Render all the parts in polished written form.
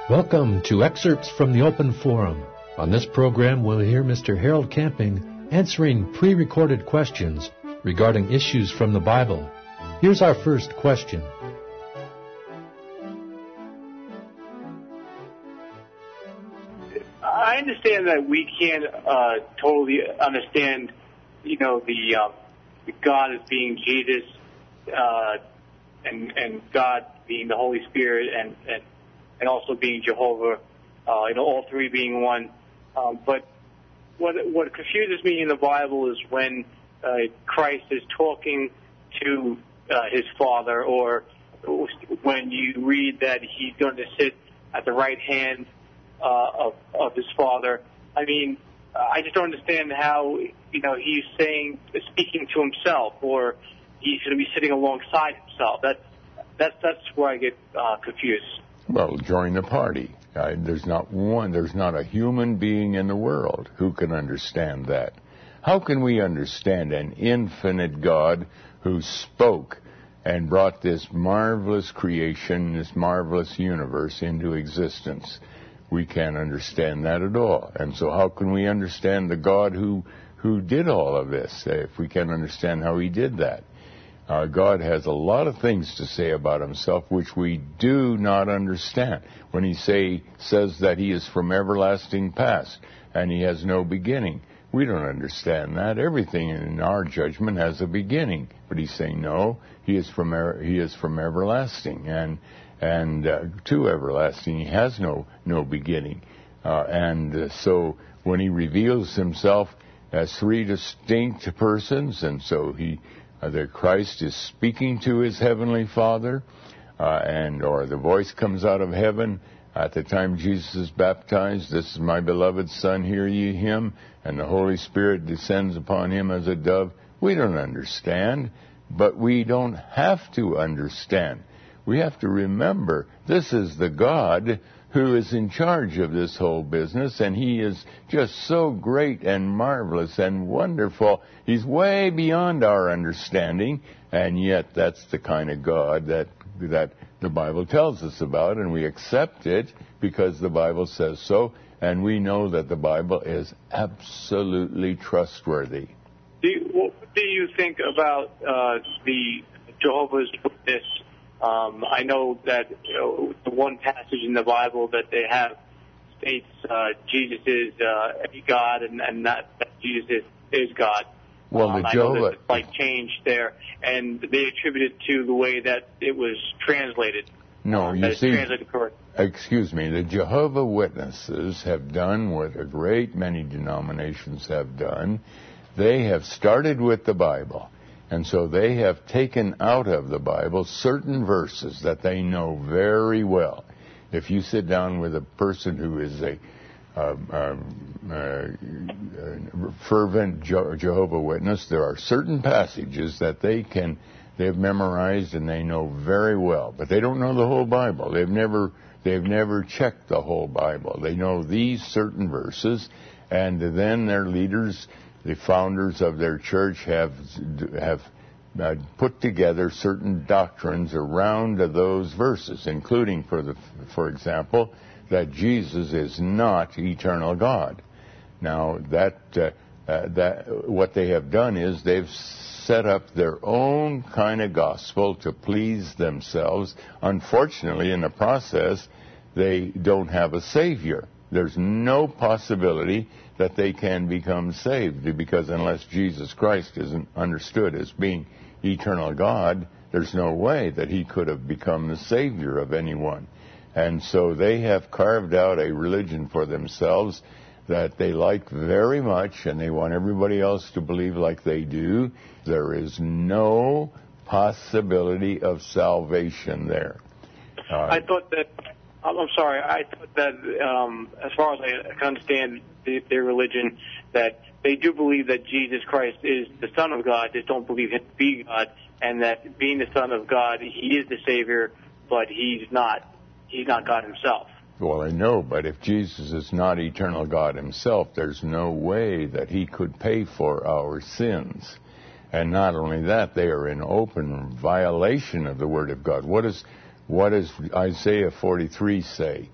Welcome to Excerpts from the Open Forum. On this program, we'll hear Mr. Harold Camping answering pre-recorded questions regarding issues from the Bible. Here's our first question. I understand that we can't totally understand, the God as being Jesus, and God being the Holy Spirit, and also being Jehovah, all three being one. But what confuses me in the Bible is when Christ is talking to his Father, or when you read that he's going to sit at the right hand of his Father. I mean, I just don't understand how, he's speaking to himself, or he's going to be sitting alongside himself. That's where I get confused. Well, join the party. There's not a human being in the world who can understand that. How can we understand an infinite God who spoke and brought this marvelous creation, this marvelous universe into existence? We can't understand that at all. And so how can we understand the God who did all of this, if we can't understand how he did that? God has a lot of things to say about himself which we do not understand. When he says that he is from everlasting past and he has no beginning, we don't understand that. Everything in our judgment has a beginning. But he's saying, no, he is from everlasting and to everlasting. He has no beginning. So when he reveals himself as three distinct persons, and so that Christ is speaking to his heavenly Father, or the voice comes out of heaven at the time Jesus is baptized, "This is my beloved Son, hear ye him," and the Holy Spirit descends upon him as a dove. We don't understand, but we don't have to understand. We have to remember this is the God who is in charge of this whole business, and he is just so great and marvelous and wonderful. He's way beyond our understanding, and yet that's the kind of God that the Bible tells us about, and we accept it because the Bible says so, and we know that the Bible is absolutely trustworthy. What do you think about the Jehovah's Witness? I know that the one passage in the Bible that they have states Jesus is God, and not that Jesus is God. Well, I know there's a slight change there, and they attribute it to the way that it was translated. No, you see, translated correct. Excuse me, the Jehovah Witnesses have done what a great many denominations have done. They have started with the Bible. And so they have taken out of the Bible certain verses that they know very well. If you sit down with a person who is a fervent Jehovah Witness, there are certain passages that they've memorized and they know very well. But they don't know the whole Bible. They've never checked the whole Bible. They know these certain verses, and then their leaders, the founders of their church, have put together certain doctrines around those verses, including, for example, that Jesus is not eternal God. Now, what they have done is they've set up their own kind of gospel to please themselves. Unfortunately, in the process, they don't have a Savior. There's no possibility that they can become saved, because unless Jesus Christ isn't understood as being eternal God, there's no way that he could have become the Savior of anyone. And so they have carved out a religion for themselves that they like very much, and they want everybody else to believe like they do. There is no possibility of salvation there. I thought that as far as I can understand their religion, that they do believe that Jesus Christ is the Son of God, just don't believe him to be God, and that being the Son of God, he is the Savior, but he's not God himself. Well, I know, but if Jesus is not eternal God himself, there's no way that he could pay for our sins. And not only that, they are in open violation of the Word of God. What does Isaiah 43 say?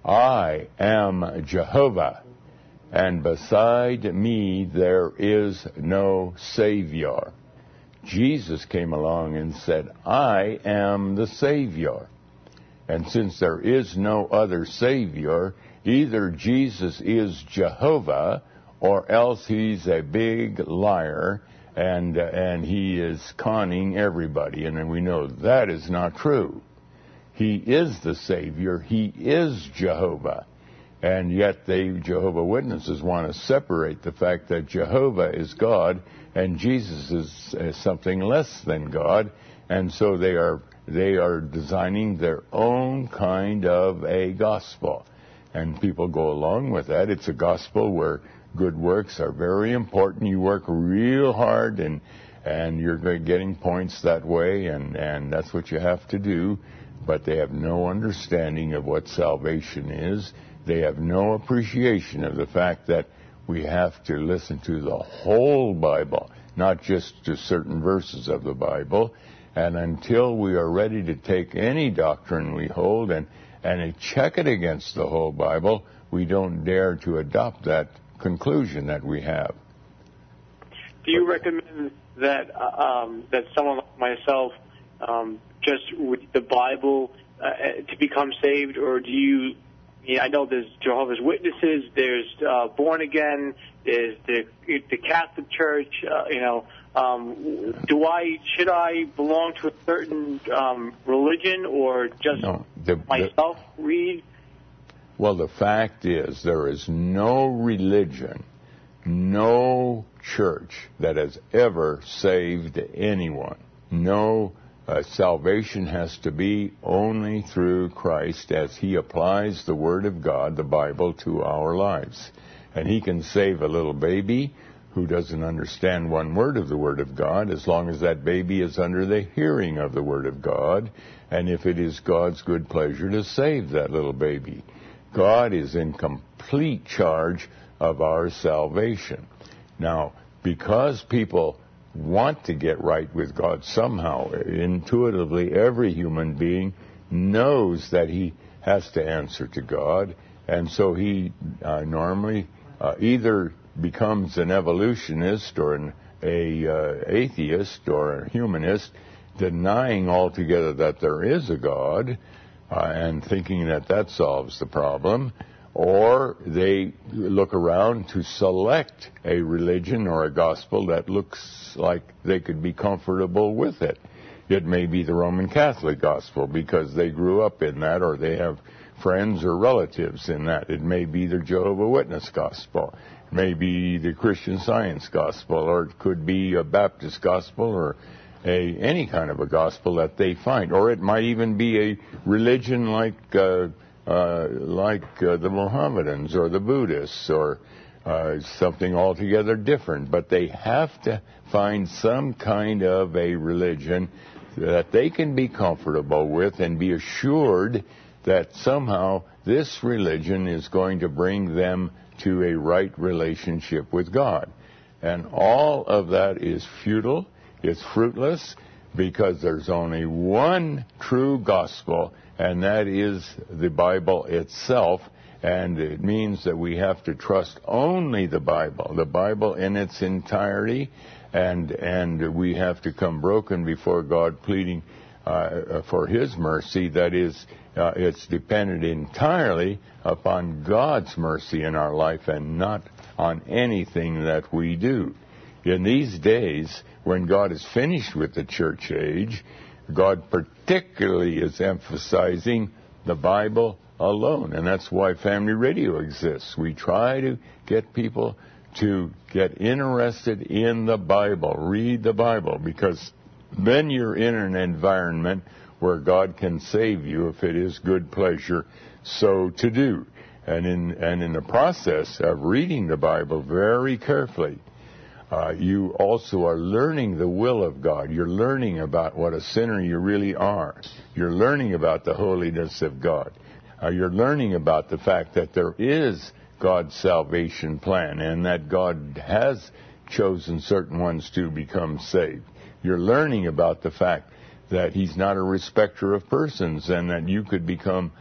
I am Jehovah, and beside me there is no Savior. Jesus came along and said, I am the Savior. And since there is no other Savior, either Jesus is Jehovah, or else he's a big liar, and he is conning everybody. And we know that is not true. He is the Savior. He is Jehovah. And yet the Jehovah Witnesses want to separate the fact that Jehovah is God and Jesus is something less than God. And so they are designing their own kind of a gospel. And people go along with that. It's a gospel where good works are very important. You work real hard and you're getting points that way, and that's what you have to do. But they have no understanding of what salvation is. They have no appreciation of the fact that we have to listen to the whole Bible, not just to certain verses of the Bible. And until we are ready to take any doctrine we hold and check it against the whole Bible, we don't dare to adopt that conclusion that we have. Do you recommend that that someone like myself just read the Bible to become saved, or do you? I know there's Jehovah's Witnesses, there's Born Again, there's the Catholic Church. Should I belong to a certain religion, or just myself read? Well, the fact is there is no religion, no church that has ever saved anyone. No. Salvation has to be only through Christ as He applies the Word of God, the Bible, to our lives. And He can save a little baby who doesn't understand one word of the Word of God, as long as that baby is under the hearing of the Word of God, and if it is God's good pleasure to save that little baby. God is in complete charge of our salvation. Now, because people want to get right with God somehow, intuitively every human being knows that he has to answer to God, and so he normally either becomes an evolutionist or an atheist or a humanist, denying altogether that there is a God and thinking that solves the problem, or they look around to select a religion or a gospel that looks like they could be comfortable with it. It may be the Roman Catholic gospel because they grew up in that, or they have friends or relatives in that. It may be the Jehovah Witness gospel. It may be the Christian Science gospel, or it could be a Baptist gospel, or any kind of a gospel that they find. Or it might even be a religion like the Mohammedans or the Buddhists, or something altogether different. But they have to find some kind of a religion that they can be comfortable with and be assured that somehow this religion is going to bring them to a right relationship with God. And all of that is futile, it's fruitless, because there's only one true gospel, and that is the Bible itself. And it means that we have to trust only the Bible in its entirety, and we have to come broken before God, pleading for His mercy. That is, it's dependent entirely upon God's mercy in our life and not on anything that we do. In these days, when God is finished with the church age, God particularly is emphasizing the Bible alone, and that's why Family Radio exists. We try to get people to get interested in the Bible, read the Bible, because then you're in an environment where God can save you if it is good pleasure so to do. And in the process of reading the Bible very carefully, you also are learning the will of God. You're learning about what a sinner you really are. You're learning about the holiness of God. You're learning about the fact that there is God's salvation plan and that God has chosen certain ones to become saved. You're learning about the fact that He's not a respecter of persons and that you could become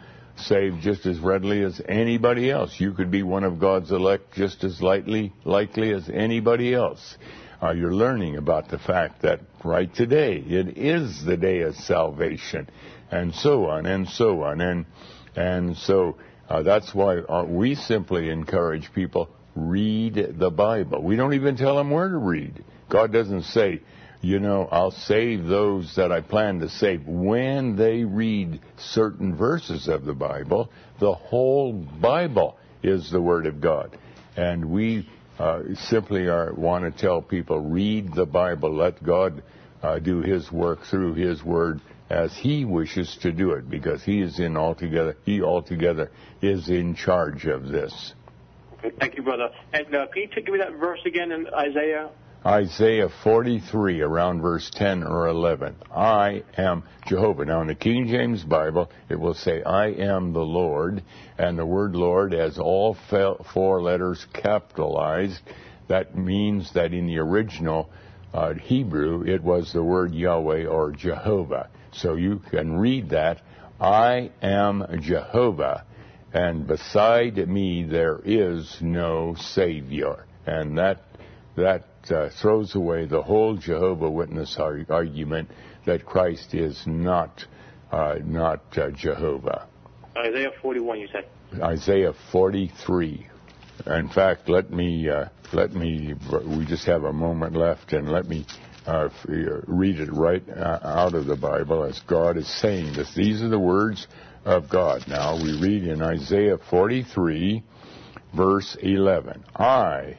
saved just as readily as anybody else. You could be one of God's elect just as likely as anybody else. You're learning about the fact that right today it is the day of salvation, and so on and so on. And so that's why we simply encourage people, read the Bible. We don't even tell them where to read. God doesn't say, I'll save those that I plan to save. When they read certain verses of the Bible, the whole Bible is the Word of God. And we simply want to tell people, read the Bible. Let God do His work through His Word as He wishes to do it, because He altogether is in charge of this. Okay, thank you, brother. And can you give me that verse again in Isaiah? Isaiah 43, around verse 10 or 11. I am Jehovah. Now, in the King James Bible, it will say, I am the Lord, and the word Lord has all 4 letters capitalized. That means that in the original Hebrew, it was the word Yahweh or Jehovah. So you can read that, I am Jehovah, and beside me there is no Savior. And that throws away the whole Jehovah Witness argument that Christ is not Jehovah. Isaiah 41, you said. Isaiah 43. In fact, we just have a moment left, and let me read it right out of the Bible as God is saying this. These are the words of God. Now we read in Isaiah 43, verse 11. I,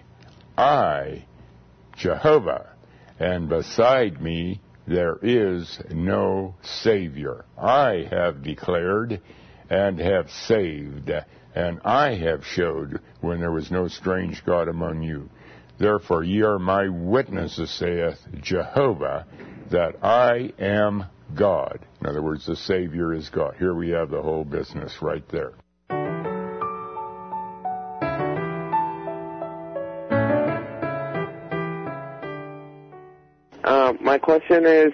Jehovah, and beside me there is no Savior. I have declared and have saved, and I have showed when there was no strange God among you. Therefore ye are my witnesses, saith Jehovah, that I am God. In other words, the Savior is God. Here we have the whole business right there. My question is,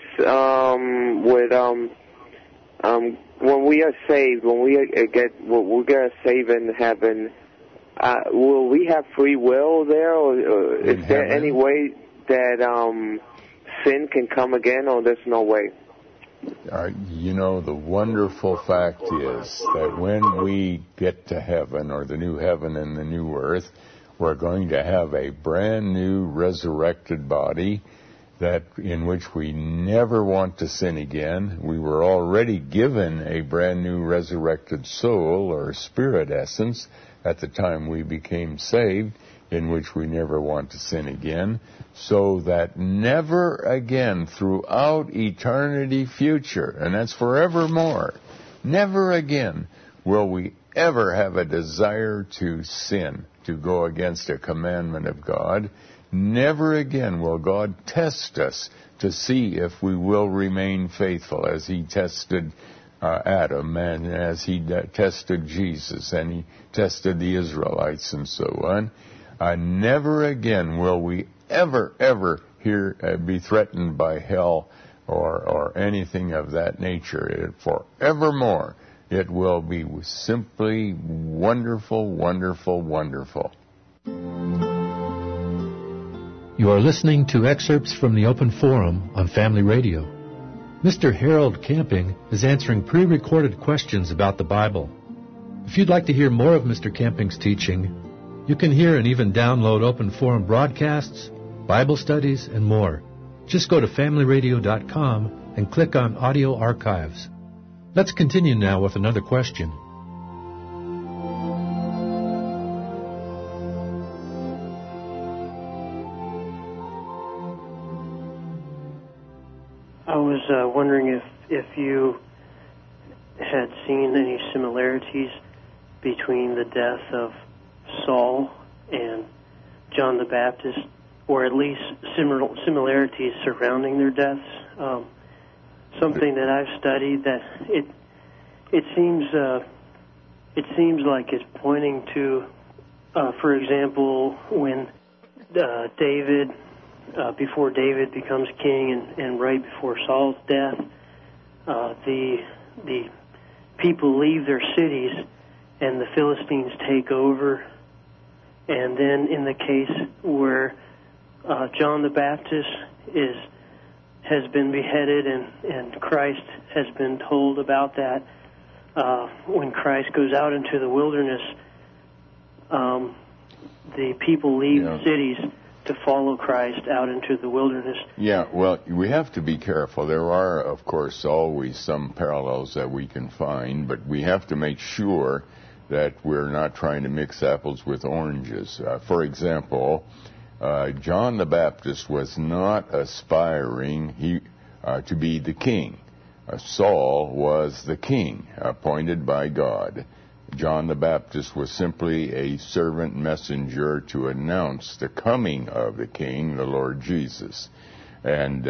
when we are saved, when we're gonna save in heaven, will we have free will there, or is there any way that sin can come again, or there's no way? The wonderful fact is that when we get to heaven, or the new heaven and the new earth, we're going to have a brand new resurrected body in which we never want to sin again. We were already given a brand new resurrected soul or spirit essence at the time we became saved, in which we never want to sin again, so that never again throughout eternity future, and that's forevermore, never again will we ever have a desire to sin, to go against a commandment of God. Never again will God test us to see if we will remain faithful, as He tested Adam, and as He tested Jesus, and He tested the Israelites, and so on. Never again will we ever be threatened by hell or anything of that nature. Forevermore, it will be simply wonderful, wonderful, wonderful. You are listening to excerpts from the Open Forum on Family Radio. Mr. Harold Camping is answering pre-recorded questions about the Bible. If you'd like to hear more of Mr. Camping's teaching, you can hear and even download Open Forum broadcasts, Bible studies, and more. Just go to FamilyRadio.com and click on Audio Archives. Let's continue now with another question. I was wondering if you had seen any similarities between the death of Saul and John the Baptist, or at least similarities surrounding their deaths. Something that I've studied, that it seems like it's pointing to, for example, when David. Before David becomes king, and right before Saul's death, the people leave their cities and the Philistines take over. And then in the case where John the Baptist has been beheaded and Christ has been told about that, when Christ goes out into the wilderness, the people leave cities to follow Christ out into the wilderness. Yeah, well, we have to be careful. There are, of course, always some parallels that we can find, but we have to make sure that we're not trying to mix apples with oranges. For example, John the Baptist was not aspiring to be the king. Saul was the king, appointed by God. John the Baptist was simply a servant messenger to announce the coming of the King, the Lord Jesus. And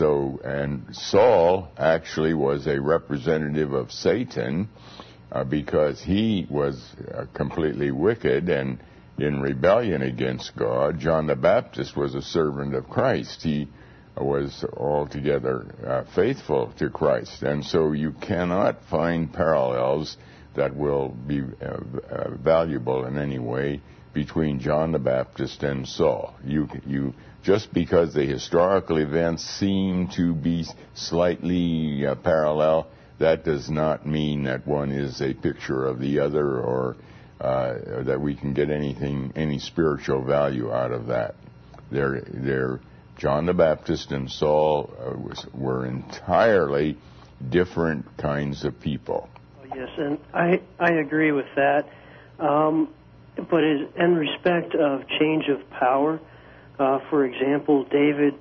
Saul actually was a representative of Satan because he was completely wicked and in rebellion against God. John the Baptist was a servant of Christ. He was altogether faithful to Christ. And so you cannot find parallels that will be valuable in any way between John the Baptist and Saul. You just because the historical events seem to be slightly parallel, that does not mean that one is a picture of the other, or that we can get any spiritual value out of that. John the Baptist and Saul were entirely different kinds of people. Yes, and I agree with that. But in respect of change of power, for example, David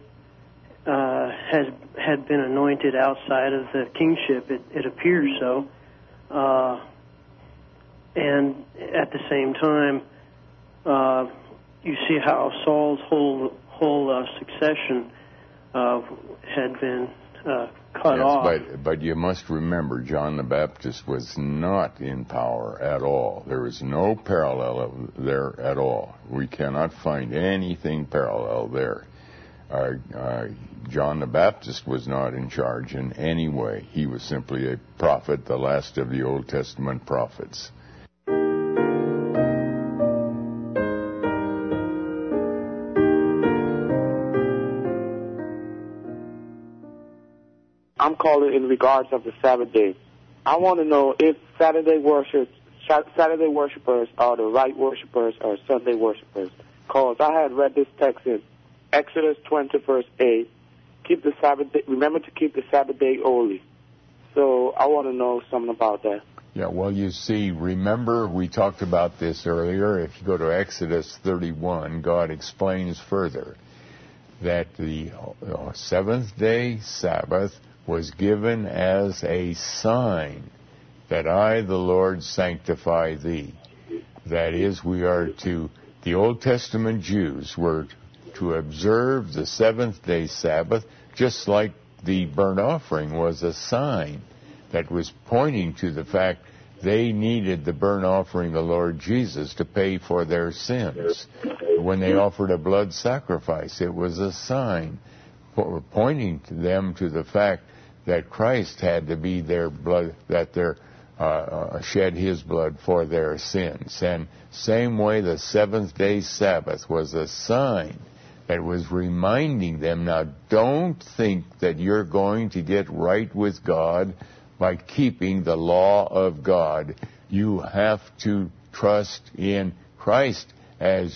had been anointed outside of the kingship. It appears so. And at the same time, you see how Saul's whole succession had been cut off. But you must remember, John the Baptist was not in power at all. There is no parallel there at all. We cannot find anything parallel there. John the Baptist was not in charge in any way. He was simply a prophet, the last of the Old Testament prophets. I'm calling in regards of the Sabbath day. I want to know if Saturday worshippers are the right worshipers or Sunday worshipers. Because I had read this text in Exodus 20, verse 8. Keep the Sabbath day, remember to keep the Sabbath day holy. So I want to know something about that. Yeah, well, you see, remember we talked about this earlier. If you go to Exodus 31, God explains further that the seventh-day Sabbath was given as a sign that I, the Lord, sanctify thee. That is, the Old Testament Jews were to observe the seventh-day Sabbath just like the burnt offering was a sign that was pointing to the fact they needed the burnt offering, the Lord Jesus, to pay for their sins. When they offered a blood sacrifice, it was a sign pointing to them to the fact that Christ had to be their blood, shed his blood for their sins. And same way, the seventh-day Sabbath was a sign that was reminding them, now don't think that you're going to get right with God by keeping the law of God. You have to trust in Christ as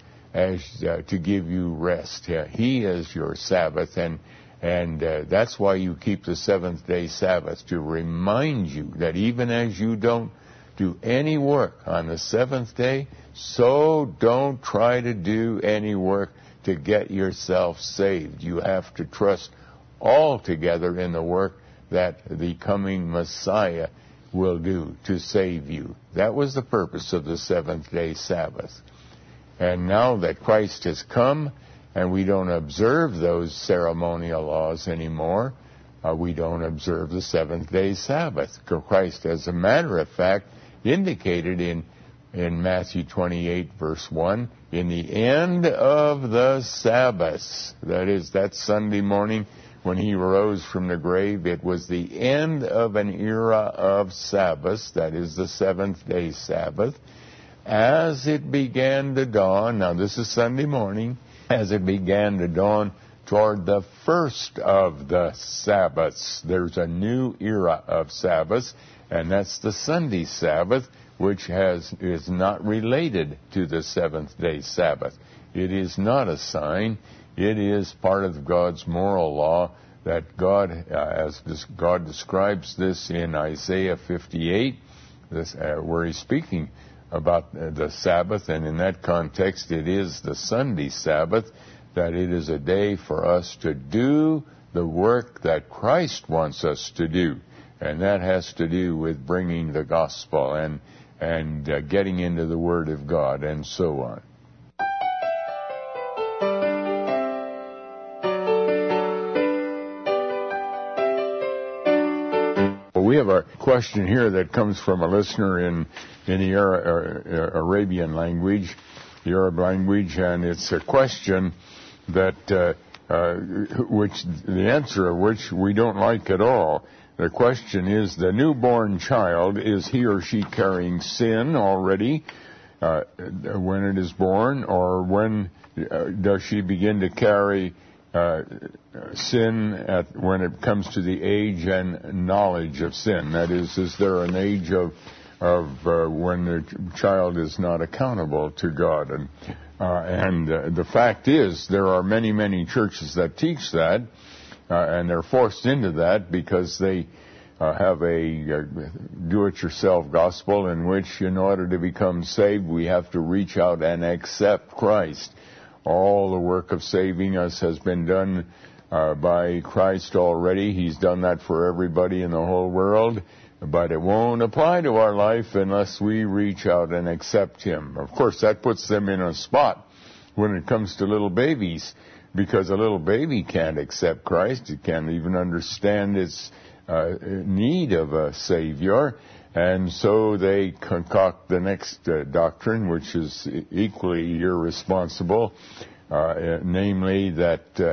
to give you rest. He is your Sabbath, and that's why you keep the seventh-day Sabbath, to remind you that even as you don't do any work on the seventh day, so don't try to do any work to get yourself saved. You have to trust altogether in the work that the coming Messiah will do to save you. That was the purpose of the seventh-day Sabbath. And now that Christ has come, and we don't observe those ceremonial laws anymore, we don't observe the seventh-day Sabbath. Christ, as a matter of fact, indicated in Matthew 28, verse 1, in the end of the Sabbath, that is, that Sunday morning when he rose from the grave. It was the end of an era of Sabbaths, that is the seventh-day Sabbath. As it began to dawn, now this is Sunday morning, as it began to dawn toward the first of the Sabbaths, there's a new era of Sabbaths, and that's the Sunday Sabbath, which is not related to the seventh-day Sabbath. It is not a sign. It is part of God's moral law that God, as God describes this in Isaiah 58, where he's speaking about the Sabbath, and in that context it is the Sunday Sabbath, that it is a day for us to do the work that Christ wants us to do. And that has to do with bringing the gospel and getting into the Word of God and so on. We have a question here that comes from a listener in the Arabian language, the Arab language, and it's a question that which the answer of which we don't like at all. The question is, the newborn child, is he or she carrying sin already when it is born, or when does she begin to carry sin when it comes to the age and knowledge of sin? That is there an age of when the child is not accountable to God? And the fact is, there are many, many churches that teach that, and they're forced into that because they have a do-it-yourself gospel in which, in order to become saved, we have to reach out and accept Christ. All the work of saving us has been done by Christ already. He's done that for everybody in the whole world, but it won't apply to our life unless we reach out and accept Him. Of course, that puts them in a spot when it comes to little babies, because a little baby can't accept Christ. It can't even understand its need of a Savior. And so they concoct the next doctrine, which is equally irresponsible, namely that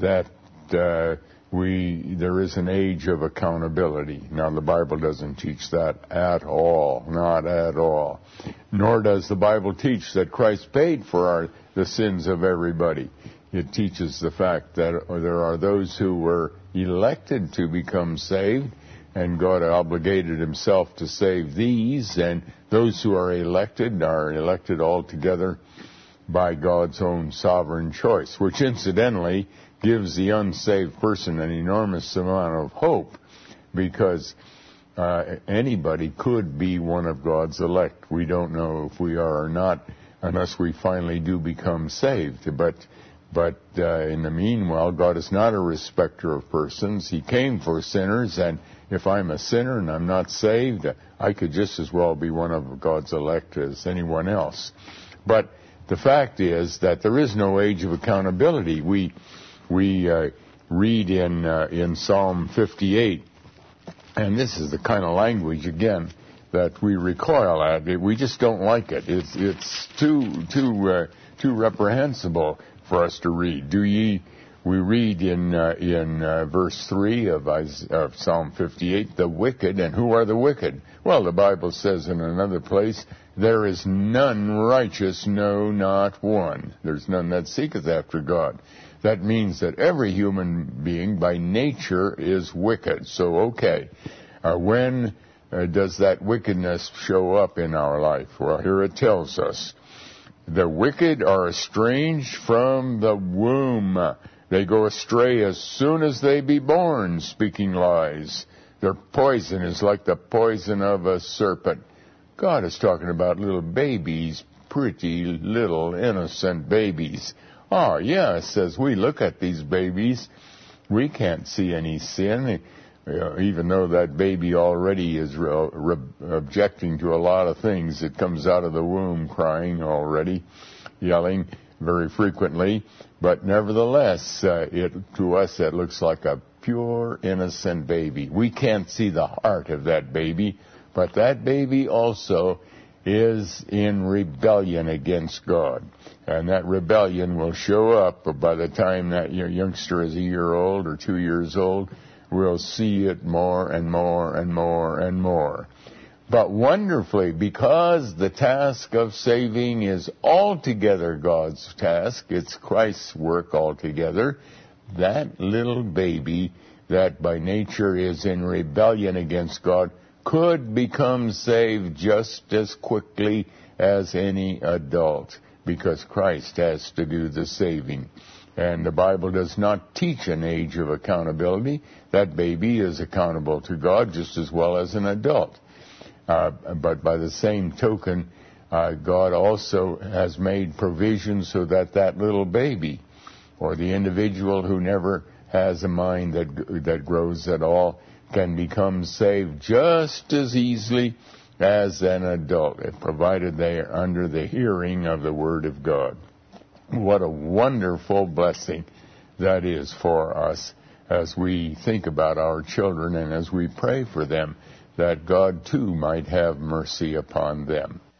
there is an age of accountability. Now, the Bible doesn't teach that at all, not at all. Nor does the Bible teach that Christ paid for the sins of everybody. It teaches the fact that there are those who were elected to become saved, and God obligated Himself to save these, and those who are elected altogether by God's own sovereign choice, which incidentally gives the unsaved person an enormous amount of hope, because anybody could be one of God's elect. We don't know if we are or not unless we finally do become saved. But in the meanwhile, God is not a respecter of persons. He came for sinners, and if I'm a sinner and I'm not saved, I could just as well be one of God's elect as anyone else. But the fact is that there is no age of accountability. We read in Psalm 58, and this is the kind of language, again, that we recoil at. We just don't like it. It's too reprehensible for us to read. We read in verse 3 of Psalm 58, the wicked. And who are the wicked? Well, the Bible says in another place, there is none righteous, no, not one. There's none that seeketh after God. That means that every human being by nature is wicked. So, okay, when does that wickedness show up in our life? Well, here it tells us, the wicked are estranged from the womb. They go astray as soon as they be born, speaking lies. Their poison is like the poison of a serpent. God is talking about little babies, pretty little innocent babies. Oh, yeah, it says we look at these babies, we can't see any sin, even though that baby already is objecting to a lot of things. It comes out of the womb crying already, yelling very frequently. But nevertheless, to us, it looks like a pure, innocent baby. We can't see the heart of that baby, but that baby also is in rebellion against God. And that rebellion will show up by the time that your youngster is a year old or 2 years old. We'll see it more and more and more and more. But wonderfully, because the task of saving is altogether God's task, it's Christ's work altogether, that little baby that by nature is in rebellion against God could become saved just as quickly as any adult, because Christ has to do the saving. And the Bible does not teach an age of accountability. That baby is accountable to God just as well as an adult. But by the same token, God also has made provision so that that little baby, or the individual who never has a mind that grows at all, can become saved just as easily as an adult, provided they are under the hearing of the Word of God. What a wonderful blessing that is for us as we think about our children and as we pray for them, that God too might have mercy upon them.